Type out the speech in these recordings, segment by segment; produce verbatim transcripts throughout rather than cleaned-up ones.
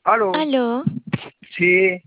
Aló, Aló, sí,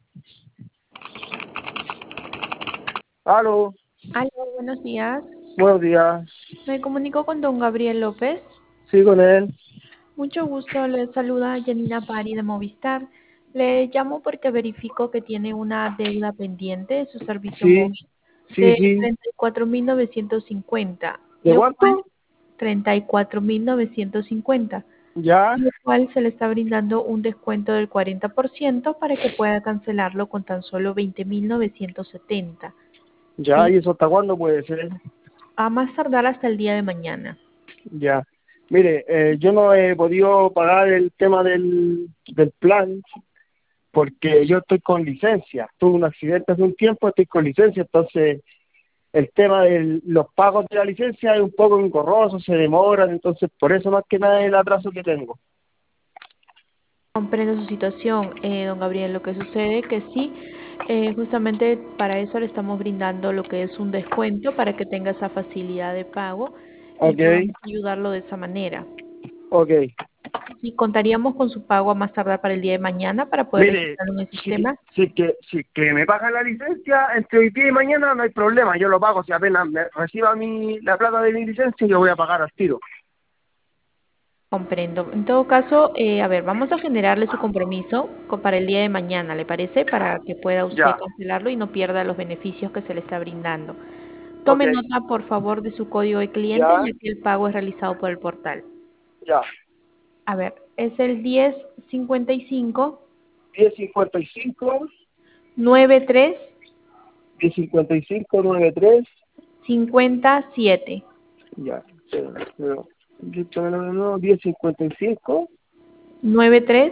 aló, Aló, buenos días. buenos días, Me comunico con don Gabriel López. sí, con él, Mucho gusto, le saluda Janina Pari de Movistar. Le llamo porque verifico que tiene una deuda pendiente de su servicio sí, móvil sí, de sí. treinta y cuatro mil novecientos cincuenta, ¿De lo cual cuánto? treinta y cuatro mil novecientos cincuenta, Ya, lo cual se le está brindando un descuento del cuarenta por ciento para que pueda cancelarlo con tan solo veinte mil novecientos setenta. ya, ¿Sí? ¿y eso hasta cuándo puede ser? A más tardar hasta el día de mañana. Ya. Mire, eh, yo no he podido pagar el tema del, del plan porque yo estoy con licencia. Tuve un accidente hace un tiempo, estoy con licencia, entonces el tema de los pagos de la licencia es un poco engorroso, se demoran, entonces por eso más que nada es el atraso que tengo. Comprendo su situación, eh, don Gabriel. Lo que sucede que sí, eh, justamente para eso le estamos brindando lo que es un descuento para que tenga esa facilidad de pago y Ok, podamos ayudarlo de esa manera. ok. Sí, contaríamos con su pago a más tardar para el día de mañana para poder Mire, registrarlo en el si, sistema. si que si que me pagan la licencia entre hoy día y mañana no hay problema, yo lo pago. Si apenas me reciba mi la plata de mi licencia, yo voy a pagar al tiro. Comprendo. En todo caso, eh, a ver, vamos a generarle su compromiso co- para el día de mañana, ¿le parece? Para que pueda usted Ya, cancelarlo y no pierda los beneficios que se le está brindando. ok, Tome nota, por favor, de su código de cliente, ya, ya que el pago es realizado por el portal. ya. A ver, es el diez cincuenta y cinco diez cincuenta y cinco, noventa y tres diez cincuenta y cinco, noventa y tres, cincuenta y siete. ya, pero, pero, no, no, no, diez cincuenta y cinco, noventa y tres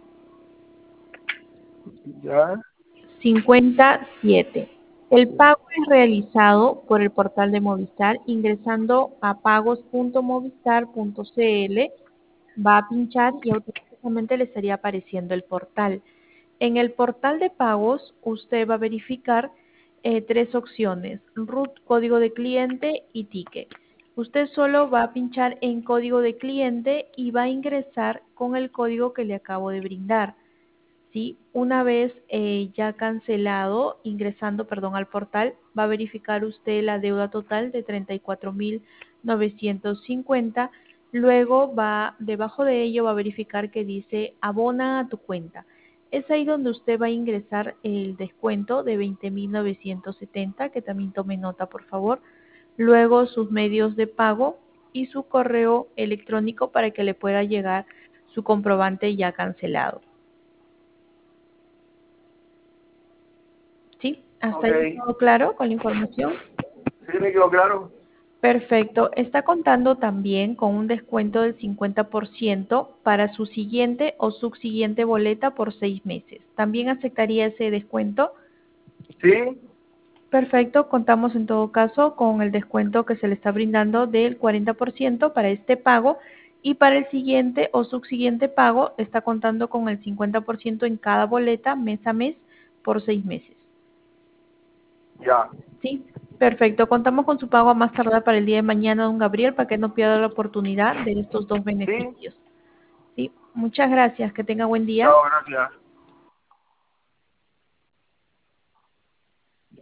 ya, cincuenta y siete. El pago es realizado por el portal de Movistar ingresando a pagos punto movistar punto cl. Va a pinchar y automáticamente le estaría apareciendo el portal. En el portal de pagos usted va a verificar eh, tres opciones: root, código de cliente y ticket. Usted solo va a pinchar en código de cliente y va a ingresar con el código que le acabo de brindar. ¿Sí? Una vez eh, ya cancelado, ingresando, perdón, al portal, va a verificar usted la deuda total de treinta y cuatro mil novecientos cincuenta. Luego va, debajo de ello va a verificar que dice abona a tu cuenta. Es ahí donde usted va a ingresar el descuento de veinte mil novecientos setenta, que también tome nota, por favor. Luego sus medios de pago y su correo electrónico para que le pueda llegar su comprobante ya cancelado. ¿Sí? ¿Hasta ok, ahí todo claro con la información? sí me quedó claro. Perfecto. Está contando también con un descuento del cincuenta por ciento para su siguiente o subsiguiente boleta por seis meses. ¿También aceptaría ese descuento? Sí, Perfecto. Contamos en todo caso con el descuento que se le está brindando del cuarenta por ciento para este pago, y para el siguiente o subsiguiente pago está contando con el cincuenta por ciento en cada boleta mes a mes por seis meses. ya, Sí, perfecto. Contamos con su pago a más tardar para el día de mañana, don Gabriel, para que no pierda la oportunidad de estos dos sí, beneficios. Sí, muchas gracias. Que tenga buen día. chao, gracias.